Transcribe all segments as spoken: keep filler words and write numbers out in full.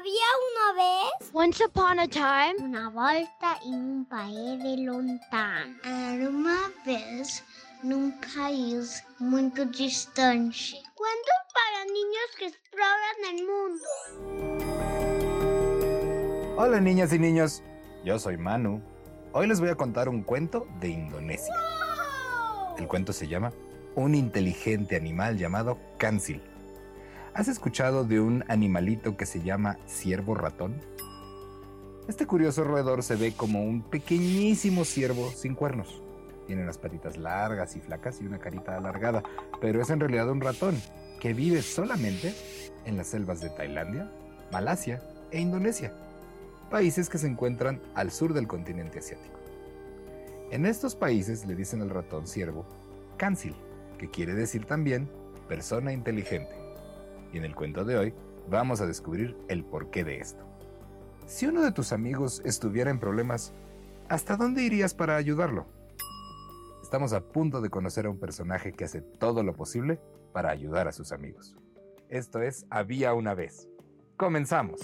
Había una vez, Once upon a time, una volta in un paese lontano. Era uma vez num país muito distante. Cuentos para niños que exploran el mundo. Hola niñas y niños, yo soy Manu. Hoy les voy a contar un cuento de Indonesia. ¡Wow! El cuento se llama Un inteligente animal llamado Kansil. ¿Has escuchado de un animalito que se llama ciervo ratón? Este curioso roedor se ve como un pequeñísimo ciervo sin cuernos. Tiene las patitas largas y flacas y una carita alargada, pero es en realidad un ratón que vive solamente en las selvas de Tailandia, Malasia e Indonesia, países que se encuentran al sur del continente asiático. En estos países le dicen al ratón ciervo Kansil, que quiere decir también persona inteligente. Y en el cuento de hoy vamos a descubrir el porqué de esto. Si uno de tus amigos estuviera en problemas, ¿hasta dónde irías para ayudarlo? Estamos a punto de conocer a un personaje que hace todo lo posible para ayudar a sus amigos. Esto es Había una vez. ¡Comenzamos!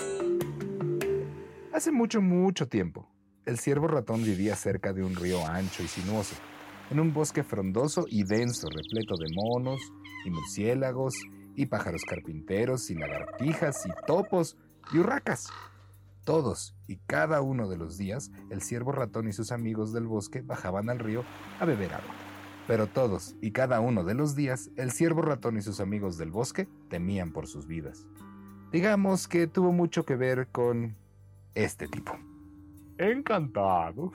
Hace mucho, mucho tiempo, el ciervo ratón vivía cerca de un río ancho y sinuoso, en un bosque frondoso y denso, repleto de monos y murciélagos y pájaros carpinteros y lagartijas y topos y urracas. Todos y cada uno de los días, el ciervo ratón y sus amigos del bosque bajaban al río a beber agua. Pero todos y cada uno de los días, el ciervo ratón y sus amigos del bosque temían por sus vidas. Digamos que tuvo mucho que ver con este tipo. Encantado.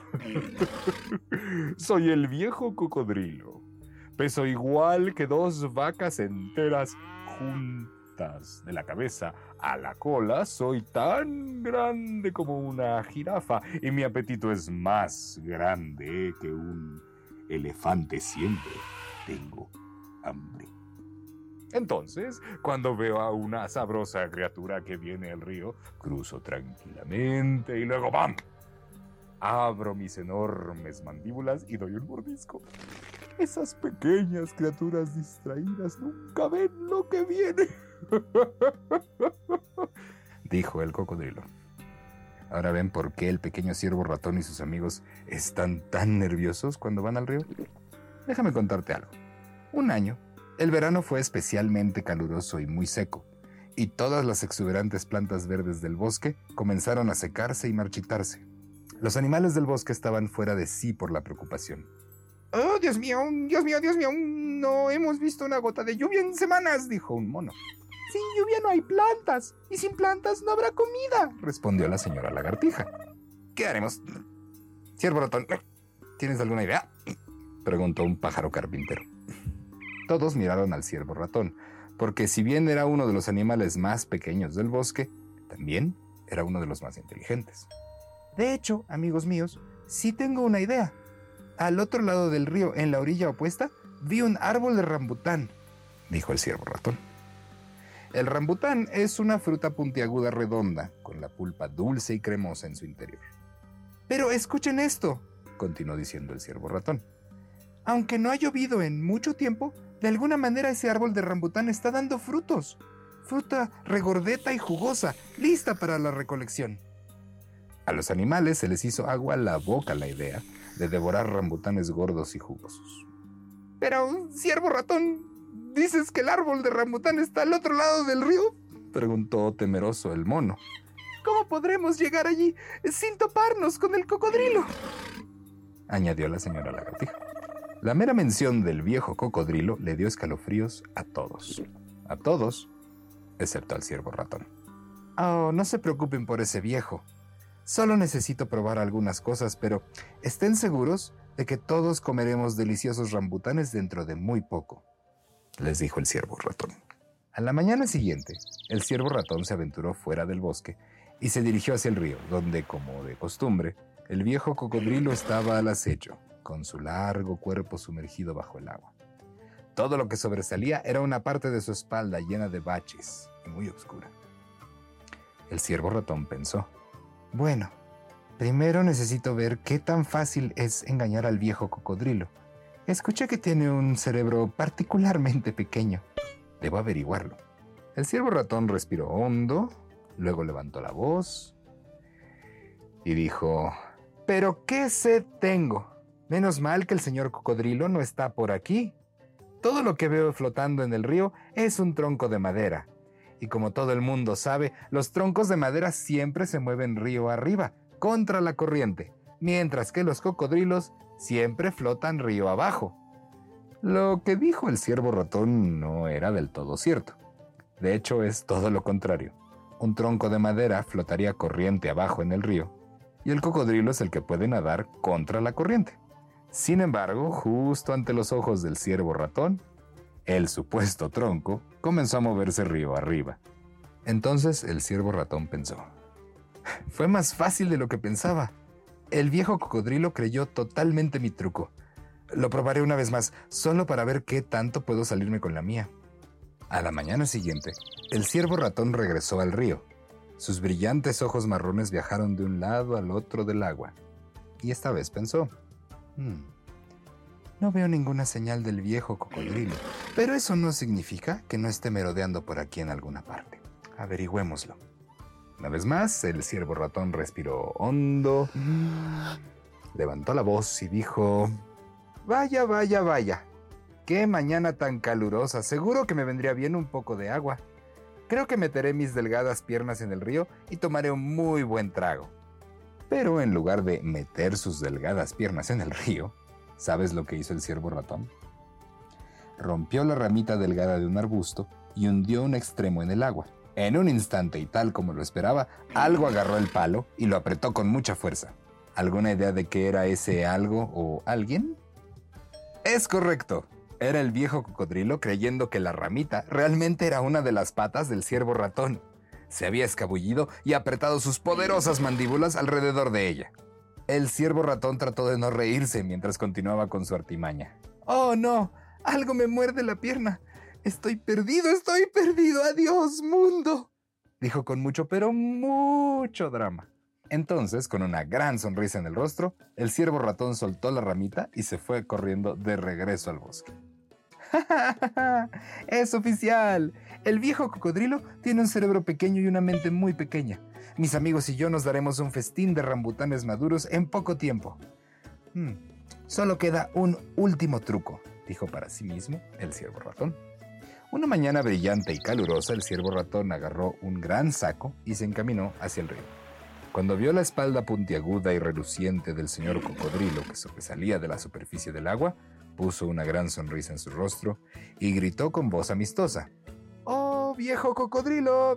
Soy el viejo cocodrilo. Peso igual que dos vacas enteras juntas. De la cabeza a la cola soy tan grande como una jirafa y mi apetito es más grande que un elefante siempre. Tengo hambre. Entonces, cuando veo a una sabrosa criatura que viene al río, cruzo tranquilamente y luego ¡bam! Abro mis enormes mandíbulas y doy un mordisco. Esas pequeñas criaturas distraídas nunca ven lo que viene, dijo el cocodrilo. ¿Ahora ven por qué el pequeño ciervo ratón y sus amigos están tan nerviosos cuando van al río? Déjame contarte algo. Un año, el verano fue especialmente caluroso y muy seco, y todas las exuberantes plantas verdes del bosque comenzaron a secarse y marchitarse. Los animales del bosque estaban fuera de sí por la preocupación. ¡Oh, Dios mío! ¡Dios mío, Dios mío! No hemos visto una gota de lluvia en semanas, dijo un mono. Sin lluvia no hay plantas, y sin plantas no habrá comida, respondió la señora lagartija. ¿Qué haremos? Ciervo ratón, ¿tienes alguna idea? Preguntó un pájaro carpintero. Todos miraron al ciervo ratón, porque si bien era uno de los animales más pequeños del bosque, también era uno de los más inteligentes. De hecho, amigos míos, sí tengo una idea. Al otro lado del río, en la orilla opuesta, vi un árbol de rambután, dijo el ciervo ratón. El rambután es una fruta puntiaguda redonda, con la pulpa dulce y cremosa en su interior. Pero escuchen esto, continuó diciendo el ciervo ratón. Aunque no ha llovido en mucho tiempo, de alguna manera ese árbol de rambután está dando frutos. Fruta regordeta y jugosa, lista para la recolección. A los animales se les hizo agua a la boca la idea de devorar rambutanes gordos y jugosos. Pero, ciervo ratón, ¿dices que el árbol de rambután está al otro lado del río?, preguntó temeroso el mono. ¿Cómo podremos llegar allí sin toparnos con el cocodrilo?, añadió la señora lagartija. La mera mención del viejo cocodrilo le dio escalofríos a todos. A todos, excepto al ciervo ratón. Oh, no se preocupen por ese viejo. Solo necesito probar algunas cosas, pero estén seguros de que todos comeremos deliciosos rambutanes dentro de muy poco, les dijo el ciervo ratón. A la mañana siguiente, el ciervo ratón se aventuró fuera del bosque y se dirigió hacia el río, donde, como de costumbre, el viejo cocodrilo estaba al acecho, con su largo cuerpo sumergido bajo el agua. Todo lo que sobresalía era una parte de su espalda llena de baches y muy oscura. El ciervo ratón pensó: bueno, primero necesito ver qué tan fácil es engañar al viejo cocodrilo. Escuché que tiene un cerebro particularmente pequeño. Debo averiguarlo. El ciervo ratón respiró hondo Luego levantó la voz y dijo: «¿Pero qué sed tengo? Menos mal que el señor Cocodrilo no está por aquí. Todo lo que veo flotando en el río es un tronco de madera. Y como todo el mundo sabe, los troncos de madera siempre se mueven río arriba, contra la corriente, mientras que los cocodrilos siempre flotan río abajo». Lo que dijo el ciervo ratón no era del todo cierto. De hecho, es todo lo contrario. Un tronco de madera flotaría corriente abajo en el río, y el cocodrilo es el que puede nadar contra la corriente. Sin embargo, justo ante los ojos del ciervo ratón, el supuesto tronco comenzó a moverse río arriba. Entonces el ciervo ratón pensó: «Fue más fácil de lo que pensaba. El viejo cocodrilo creyó totalmente mi truco. Lo probaré una vez más, solo para ver qué tanto puedo salirme con la mía». A la mañana siguiente, el ciervo ratón regresó al río. Sus brillantes ojos marrones viajaron de un lado al otro del agua. Y esta vez pensó: Hmm, no veo ninguna señal del viejo cocodrilo, pero eso no significa que no esté merodeando por aquí en alguna parte. Averigüémoslo. Una vez más, el ciervo ratón respiró hondo, levantó la voz y dijo: «Vaya, vaya, vaya. Qué mañana tan calurosa. Seguro que me vendría bien un poco de agua. Creo que meteré mis delgadas piernas en el río y tomaré un muy buen trago». Pero en lugar de meter sus delgadas piernas en el río, ¿sabes lo que hizo el ciervo ratón? Rompió la ramita delgada de un arbusto y hundió un extremo en el agua. En un instante, y tal como lo esperaba, algo agarró el palo y lo apretó con mucha fuerza. ¿Alguna idea de qué era ese algo o alguien? Es correcto. Era el viejo cocodrilo creyendo que la ramita realmente era una de las patas del ciervo ratón. Se había escabullido y apretado sus poderosas mandíbulas alrededor de ella. El ciervo ratón trató de no reírse mientras continuaba con su artimaña. «¡Oh, no! Algo me muerde la pierna. Estoy perdido, estoy perdido. ¡Adiós, mundo!», dijo con mucho, pero mucho drama. Entonces, con una gran sonrisa en el rostro, el ciervo ratón soltó la ramita y se fue corriendo de regreso al bosque. ¡Ja, ja, ja, ja! ¡Es oficial! El viejo cocodrilo tiene un cerebro pequeño y una mente muy pequeña. Mis amigos y yo nos daremos un festín de rambutanes maduros en poco tiempo. Hmm, solo queda un último truco, dijo para sí mismo el ciervo ratón. Una mañana brillante y calurosa, el ciervo ratón agarró un gran saco y se encaminó hacia el río. Cuando vio la espalda puntiaguda y reluciente del señor cocodrilo que sobresalía de la superficie del agua, puso una gran sonrisa en su rostro y gritó con voz amistosa: «¡Oh, viejo cocodrilo!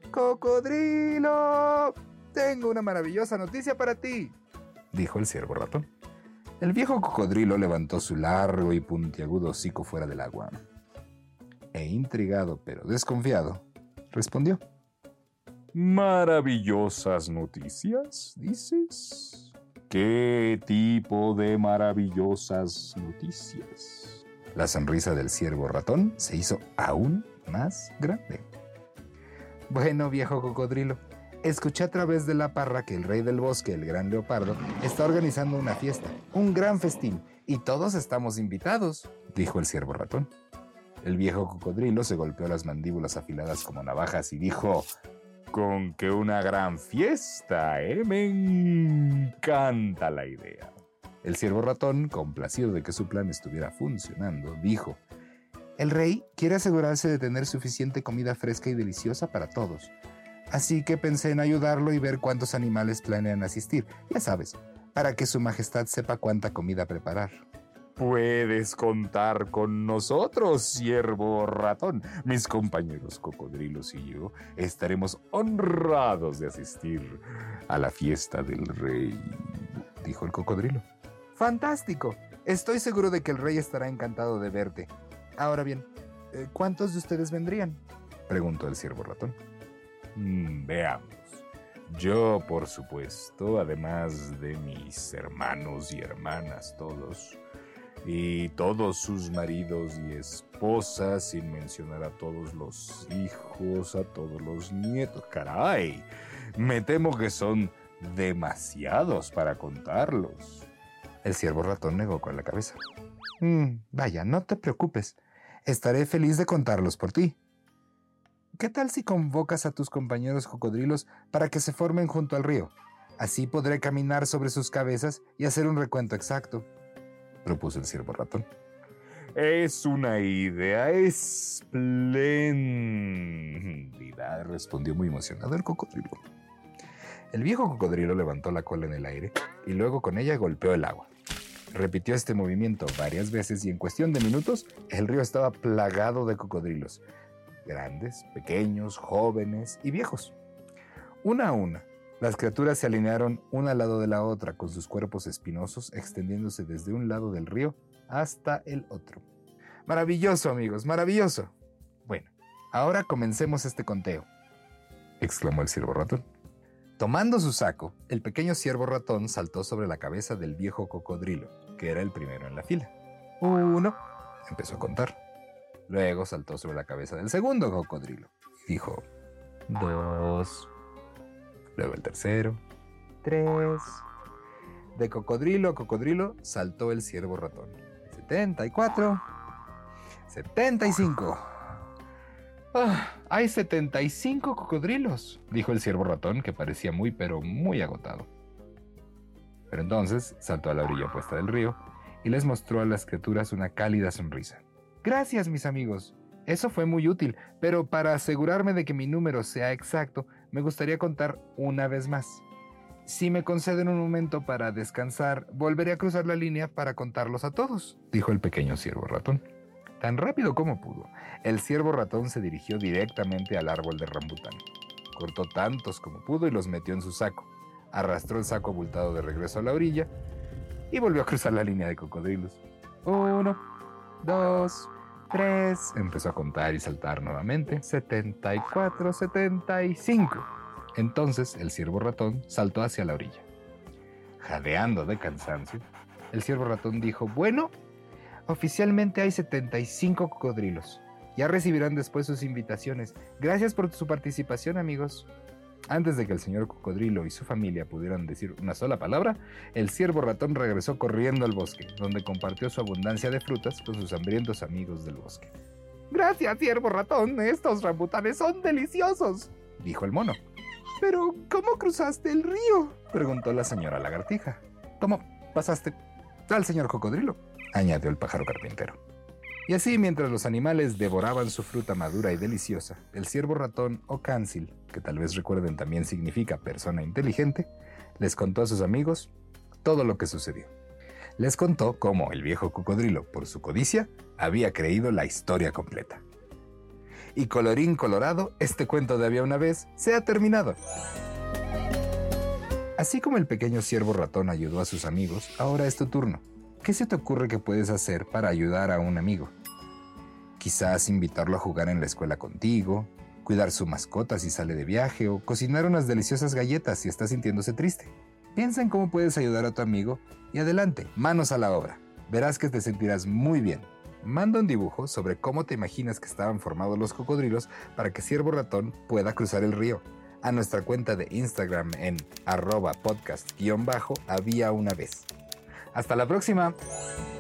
¡Cocodrilo! Tengo una maravillosa noticia para ti», dijo el ciervo ratón. El viejo cocodrilo levantó su largo y puntiagudo hocico fuera del agua e, intrigado pero desconfiado, respondió: «¿Maravillosas noticias, dices? ¿Qué tipo de maravillosas noticias?». La sonrisa del ciervo ratón se hizo aún más grande. «Bueno, viejo cocodrilo, escuché a través de la parra que el rey del bosque, el gran leopardo, está organizando una fiesta, un gran festín, y todos estamos invitados», dijo el ciervo ratón. El viejo cocodrilo se golpeó las mandíbulas afiladas como navajas y dijo: «Con que una gran fiesta, ¿eh? Me encanta la idea». El ciervo ratón, complacido de que su plan estuviera funcionando, dijo: «El rey quiere asegurarse de tener suficiente comida fresca y deliciosa para todos. Así que pensé en ayudarlo y ver cuántos animales planean asistir, ya sabes, para que su majestad sepa cuánta comida preparar». «Puedes contar con nosotros, ciervo ratón. Mis compañeros cocodrilos y yo estaremos honrados de asistir a la fiesta del rey», dijo el cocodrilo. «Fantástico. Estoy seguro de que el rey estará encantado de verte. Ahora bien, ¿cuántos de ustedes vendrían?», preguntó el ciervo ratón. Mm, veamos. Yo, por supuesto, además de mis hermanos y hermanas todos, y todos sus maridos y esposas, sin mencionar a todos los hijos, a todos los nietos. ¡Caray! Me temo que son demasiados para contarlos». El ciervo ratón negó con la cabeza. Mm, vaya, no te preocupes. Estaré feliz de contarlos por ti. ¿qué tal si convocas a tus compañeros cocodrilos para que se formen junto al río? Así podré caminar sobre sus cabezas y hacer un recuento exacto, propuso el ciervo ratón. Es una idea espléndida, respondió muy emocionado el cocodrilo. El viejo cocodrilo levantó la cola en el aire y luego con ella golpeó el agua. Repitió este movimiento varias veces y en cuestión de minutos el río estaba plagado de cocodrilos, grandes, pequeños, jóvenes y viejos. Una a una, las criaturas se alinearon una al lado de la otra con sus cuerpos espinosos extendiéndose desde un lado del río hasta el otro. ¡Maravilloso, amigos! ¡Maravilloso! Bueno, ahora comencemos este conteo, exclamó el ciervo ratón. Tomando su saco, el pequeño ciervo ratón saltó sobre la cabeza del viejo cocodrilo, que era el primero en la fila. Uno, empezó a contar. Luego saltó sobre la cabeza del segundo cocodrilo y dijo, dos. Luego el tercero, tres. De cocodrilo a cocodrilo saltó el ciervo ratón. setenta y cuatro. setenta y cinco. Ah, hay setenta y cinco cocodrilos, dijo el ciervo ratón, que parecía muy pero muy agotado. Pero entonces saltó a la orilla opuesta del río y les mostró a las criaturas una cálida sonrisa. Gracias, mis amigos. Eso fue muy útil, pero para asegurarme de que mi número sea exacto, me gustaría contar una vez más. Si me conceden un momento para descansar, volveré a cruzar la línea para contarlos a todos, dijo el pequeño ciervo ratón. Tan rápido como pudo, el ciervo ratón se dirigió directamente al árbol de rambután. Cortó tantos como pudo y los metió en su saco. Arrastró el saco abultado de regreso a la orilla y volvió a cruzar la línea de cocodrilos. Uno, dos, tres. Empezó a contar y saltar nuevamente. setenta y cuatro, setenta y cinco. Entonces el ciervo ratón saltó hacia la orilla. Jadeando de cansancio, el ciervo ratón dijo, bueno, oficialmente hay setenta y cinco cocodrilos. Ya recibirán después sus invitaciones. Gracias por su participación, amigos. Antes de que el señor cocodrilo y su familia pudieran decir una sola palabra, el ciervo ratón regresó corriendo al bosque, donde compartió su abundancia de frutas con sus hambrientos amigos del bosque. Gracias, ciervo ratón. Estos rambutanes son deliciosos, dijo el mono. ¿Pero cómo cruzaste el río?, preguntó la señora lagartija. ¿Cómo pasaste al señor cocodrilo?, añadió el pájaro carpintero. Y así, mientras los animales devoraban su fruta madura y deliciosa, el ciervo ratón o cánsil, que tal vez recuerden también significa persona inteligente, les contó a sus amigos todo lo que sucedió. Les contó cómo el viejo cocodrilo, por su codicia, había creído la historia completa. Y colorín colorado, este cuento de había una vez se ha terminado. Así como el pequeño ciervo ratón ayudó a sus amigos, ahora es tu turno. ¿Qué se te ocurre que puedes hacer para ayudar a un amigo? Quizás invitarlo a jugar en la escuela contigo, cuidar su mascota si sale de viaje o cocinar unas deliciosas galletas si está sintiéndose triste. Piensa en cómo puedes ayudar a tu amigo y adelante, manos a la obra. Verás que te sentirás muy bien. Manda un dibujo sobre cómo te imaginas que estaban formados los cocodrilos para que Ciervo Ratón pueda cruzar el río a nuestra cuenta de Instagram en arroba podcast guión bajo había una vez. ¡Hasta la próxima!